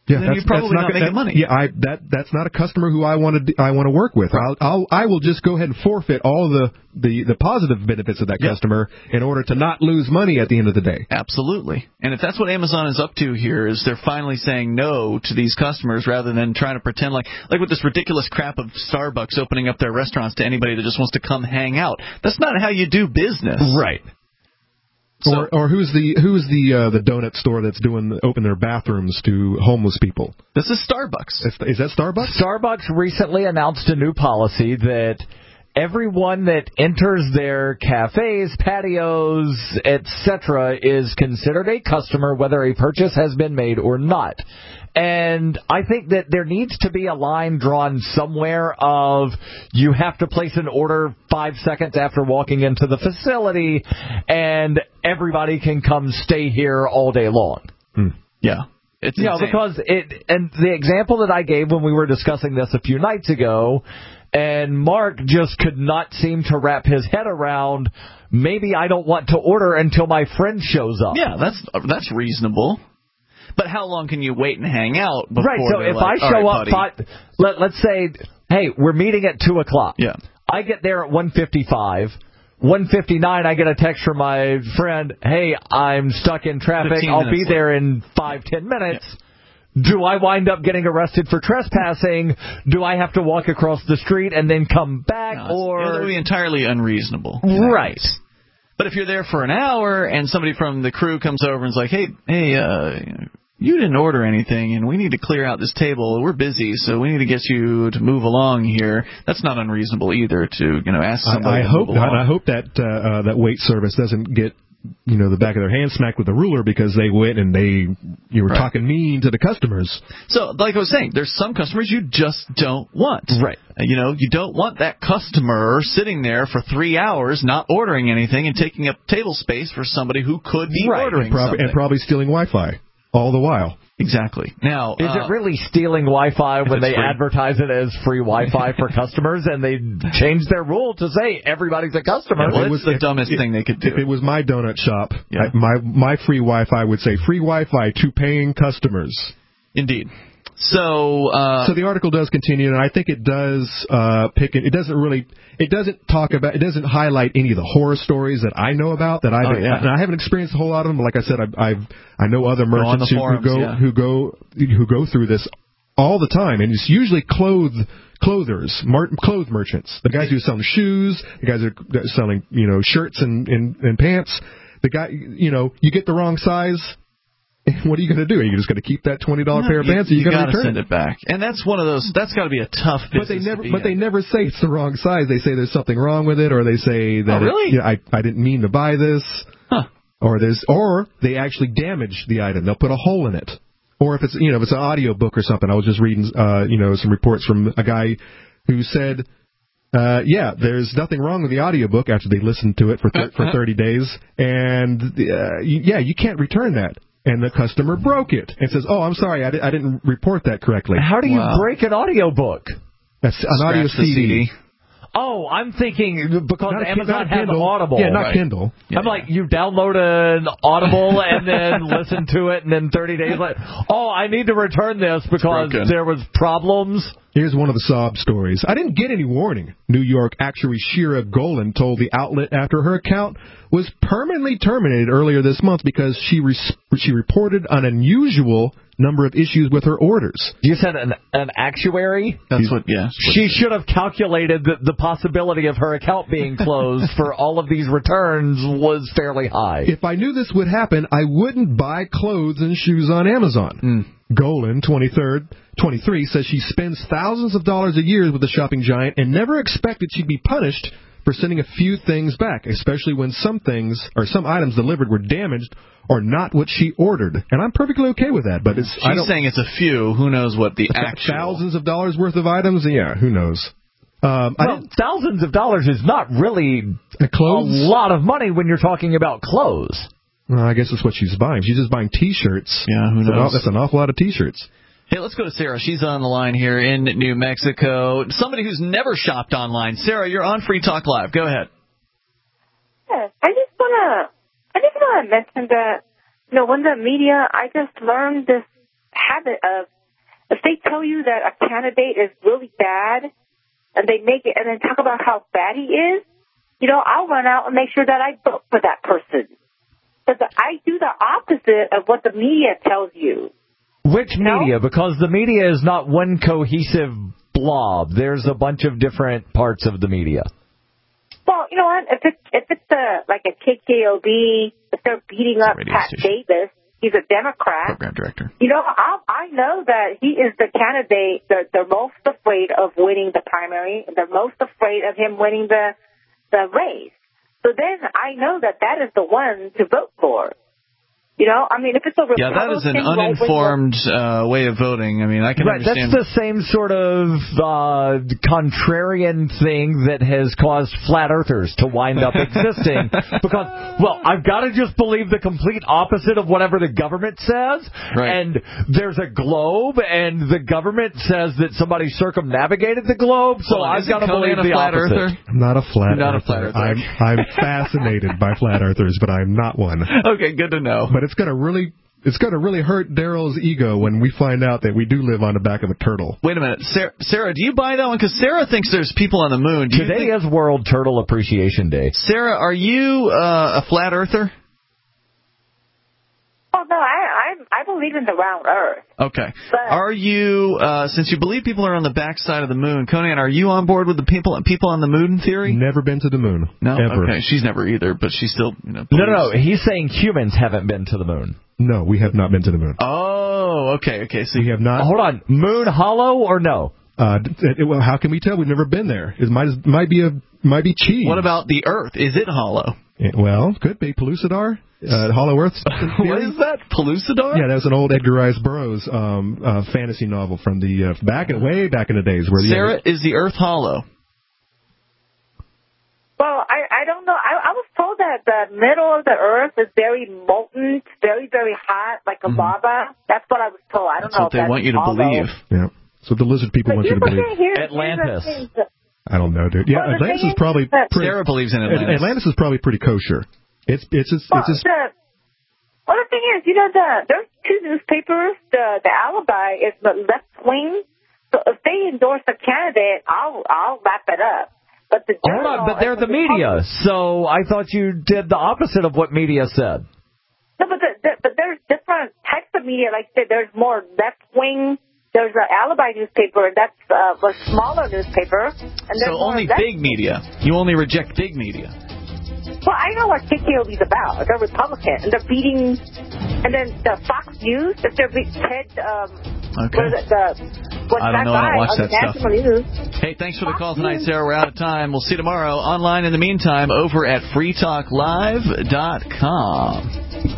Yeah, then you're probably not making money. Yeah, that's not a customer who I want to work with. Right. I will just go ahead and forfeit all the positive benefits of that customer in order to not lose money at the end of the day. Absolutely. And if that's what Amazon is up to here, is they're finally saying no to these customers rather than trying to pretend like with this ridiculous crap of Starbucks opening up their restaurants to anybody that just wants to come hang out. That's not how you do business. Right. So, or who's the donut store that's open their bathrooms to homeless people? This is Starbucks. Is that Starbucks? Starbucks recently announced a new policy that everyone that enters their cafes, patios, etc., is considered a customer whether a purchase has been made or not. And I think that there needs to be a line drawn somewhere of you have to place an order 5 seconds after walking into the facility, and everybody can come stay here all day long. Yeah. It's insane. Because and the example that I gave when we were discussing this a few nights ago, and Mark just could not seem to wrap his head around, maybe I don't want to order until my friend shows up. Yeah, that's reasonable. But how long can you wait and hang out before? Right, so if I show up, let's say, hey, we're meeting at 2 o'clock. Yeah. I get there at 1:55. 1:59, I get a text from my friend, hey, I'm stuck in traffic. I'll be there in 5-10 minutes. Yeah. Do I wind up getting arrested for trespassing? Do I have to walk across the street and then come back? That would be entirely unreasonable. Right. But if you're there for an hour and somebody from the crew comes over and is like, hey, you didn't order anything, and we need to clear out this table. We're busy, so we need to get you to move along here. That's not unreasonable either to ask somebody to move along. I hope that that wait service doesn't get the back of their hand smacked with a ruler because they went and you were talking mean to the customers. So, like I was saying, there's some customers you just don't want. Right. You don't want that customer sitting there for 3 hours not ordering anything and taking up table space for somebody who could be ordering something. And probably stealing Wi-Fi all the while. Exactly. Now, is it really stealing Wi-Fi when they advertise it as free Wi-Fi for customers and they change their rule to say everybody's a customer? Yeah, well, it's the dumbest thing they could do. If it was my donut shop, my free Wi-Fi would say free Wi-Fi to paying customers. Indeed. So the article does continue, and I think it does it doesn't highlight any of the horror stories that I know about and I haven't experienced a whole lot of them. But like I said, I know other merchants who go through this all the time, and it's usually clothes merchants, the guys who are selling shoes, the guys who are selling shirts and pants. The guy you get the wrong size. What are you going to do? Are you just going to keep that $20 pair of pants? Or you got to send it back, and that's one of those. That's got to be a tough business. But they never say it's the wrong size. They say there's something wrong with it, or they say that I didn't mean to buy this, or they actually damage the item. They'll put a hole in it, or if it's if it's an audio book or something. I was just reading some reports from a guy who said. There's nothing wrong with the audiobook after they listened to it for 30 days, and you can't return that. And the customer broke it and says, "Oh, I'm sorry, I didn't report that correctly." How do you break an audiobook? That's an audio CD. Oh, I'm thinking because Amazon has Audible. Yeah, not Kindle. I'm like, you download an Audible and then listen to it, and then 30 days later, I need to return this because there was problems. Here's one of the sob stories. I didn't get any warning. New York actuary Shira Golan told the outlet after her account was permanently terminated earlier this month because she reported an unusual number of issues with her orders. You said an actuary? That's what, yeah. She should have calculated that the possibility of her account being closed for all of these returns was fairly high. If I knew this would happen, I wouldn't buy clothes and shoes on Amazon. Golan, 23, says she spends thousands of dollars a year with the shopping giant and never expected she'd be punished for sending a few things back, especially when some things or some items delivered were damaged or not what she ordered. And I'm perfectly okay with that. But she's saying it's a few. Who knows what the actual... Thousands of dollars worth of items? Yeah, who knows? Thousands of dollars is not really a lot of money when you're talking about clothes. Well, I guess that's what she's buying. She's just buying T-shirts. Yeah, who knows? That's an awful lot of T-shirts. Hey, let's go to Sarah. She's on the line here in New Mexico. Somebody who's never shopped online. Sarah, you're on Free Talk Live. Go ahead. Yes, I just want to mention that, when the media, I just learned this habit of if they tell you that a candidate is really bad, and they make it, and then talk about how bad he is, I'll run out and make sure that I vote for that person. Because I do the opposite of what the media tells you. Which media? Because the media is not one cohesive blob. There's a bunch of different parts of the media. Well, you know what? If it's like a KKOB, if they're beating up Pat Davis, he's a Democrat. Program director. I know that he is the candidate that they're most afraid of winning the primary. They're most afraid of him winning the race. So then I know that is the one to vote for. If it's a Republican, that is an uninformed way of voting. I can understand. That's the same sort of contrarian thing that has caused flat earthers to wind up existing. Because, I've got to just believe the complete opposite of whatever the government says. Right. And there's a globe, and the government says that somebody circumnavigated the globe, so I've got to believe the opposite. Earther? I'm not a flat Not earther. a flat earther. I'm fascinated by flat earthers, but I'm not one. Okay, good to know. But it's going to really hurt Daryl's ego when we find out that we do live on the back of a turtle. Wait a minute. Sarah, do you buy that one? Because Sarah thinks there's people on the moon. Today is World Turtle Appreciation Day. Sarah, are you a flat earther? Oh, no, I believe in the round earth. Okay. But are you, since you believe people are on the backside of the moon, Conan, are you on board with the people on the moon theory? Never been to the moon. No? Ever. Okay, she's never either, but she's still, No, he's saying humans haven't been to the moon. No, we have not been to the moon. Oh, okay, so we have not. Hold on, moon hollow or no? Well, how can we tell? We've never been there. It might be cheese. What about the Earth? Is it hollow? Well, could be Pellucidar. Hollow Earth. What is that? Pellucidar? Yeah, that was an old Edgar Rice Burroughs fantasy novel from the way back in the days. Where Sarah, is the Earth hollow? Well, I don't know. I was told that the middle of the Earth is very molten, very, very hot, like a lava. That's what I was told. I don't know what they want you to believe. Yeah. So the lizard people want you to believe. Atlantis. I don't know, dude. Yeah, Atlantis is probably pretty... Sarah believes in Atlantis. Atlantis is probably pretty kosher. The thing is, there's two newspapers. The Alibi is the left wing. So if they endorse a candidate, I'll lap it up. But hold on, but they're the media. So I thought you did the opposite of what media said. No, but there's different types of media. Like there's more left wing. There's an Alibi newspaper, and that's a smaller newspaper. And so only big media. You only reject big media. Well, I know what KKOB is about. They're Republican, and they're beating. And then the Fox News, if they're Ted. Okay. I don't know. I don't watch that stuff. News. Hey, thanks for the call tonight, Sarah. We're out of time. We'll see you tomorrow. Online in the meantime, over at freetalklive.com.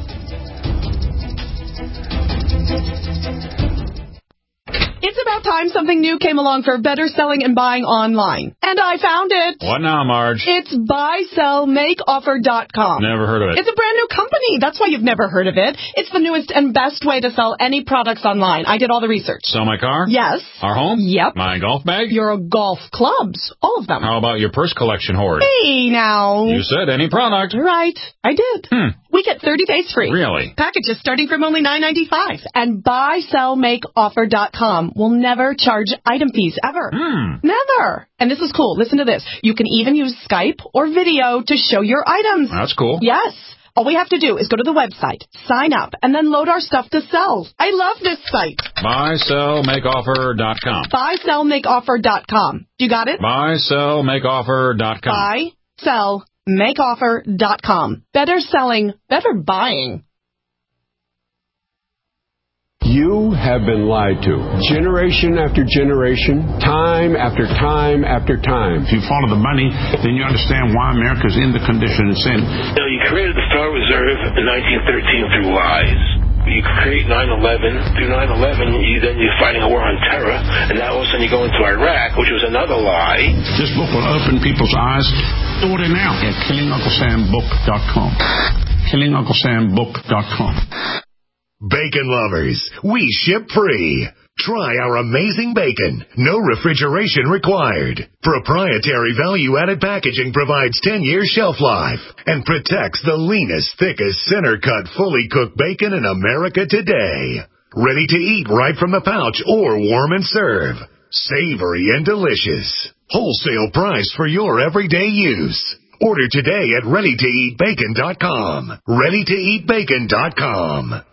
It's about time something new came along for better selling and buying online. And I found it. What now, Marge? It's buysellmakeoffer.com. Never heard of it. It's a brand new company. That's why you've never heard of it. It's the newest and best way to sell any products online. I did all the research. Sell my car? Yes. Our home? Yep. My golf bag? Your golf clubs. All of them. How about your purse collection hoard? Hey, now. You said any product. Right. I did. We get 30 days free. Really? Packages starting from only $9.95. And buysellmakeoffer.com will never charge item fees, ever. Never. And this is cool. Listen to this. You can even use Skype or video to show your items. That's cool. Yes. All we have to do is go to the website, sign up, and then load our stuff to sell. I love this site. Buysellmakeoffer.com. Buysellmakeoffer.com. You got it? Buysellmakeoffer.com. Buysellmakeoffer.com. Better selling, better buying. You have been lied to. Generation after generation, time after time after time. If you follow the money, then you understand why America's in the condition it's in. You created the Federal Reserve in 1913 through lies. You create 9/11. Through 9/11, you're fighting a war on terror, and now all of a sudden you go into Iraq, which was another lie. This book will open people's eyes. Order now at KillingUncleSamBook.com. KillingUncleSamBook.com. Bacon lovers, we ship free. Try our amazing bacon. No refrigeration required. Proprietary value-added packaging provides 10-year shelf life and protects the leanest, thickest, center-cut, fully cooked bacon in America today. Ready to eat right from the pouch or warm and serve. Savory and delicious. Wholesale price for your everyday use. Order today at ReadyToEatBacon.com. ReadyToEatBacon.com.